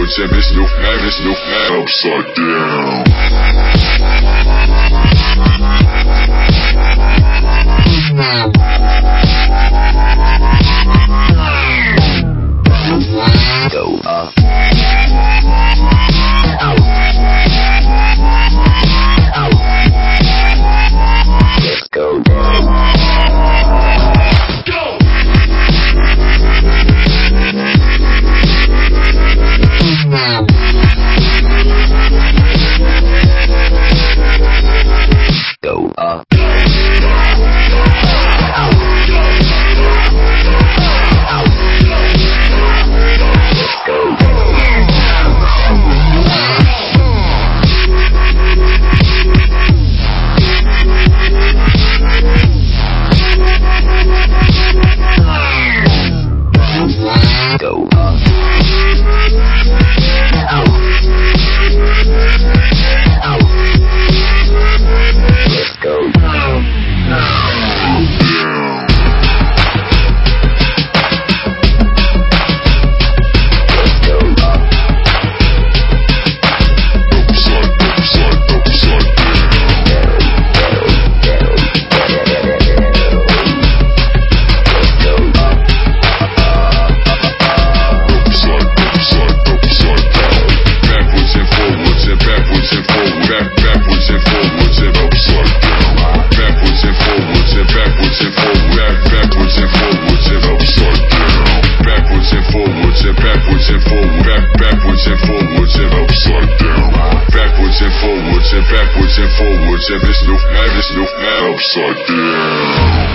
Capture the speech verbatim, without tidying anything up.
backwards and it's no man, it's no man upside down. Go up. Let's go down. Go up. Go up. Let's go down. Let's go up. Upside, upside, upside down. Let's go up. Upside, upside, upside down. Backwards and forwards and backwards and forwards. Back, backwards and forwards and upside down. Backwards and forwards and backwards and forwards. Back, backwards and forwards and upside down. Backwards and forwards and backwards and forwards. Back, backwards and forwards and upside down. Backwards and forwards and backwards and forwards and it's no man, it's no man upside down.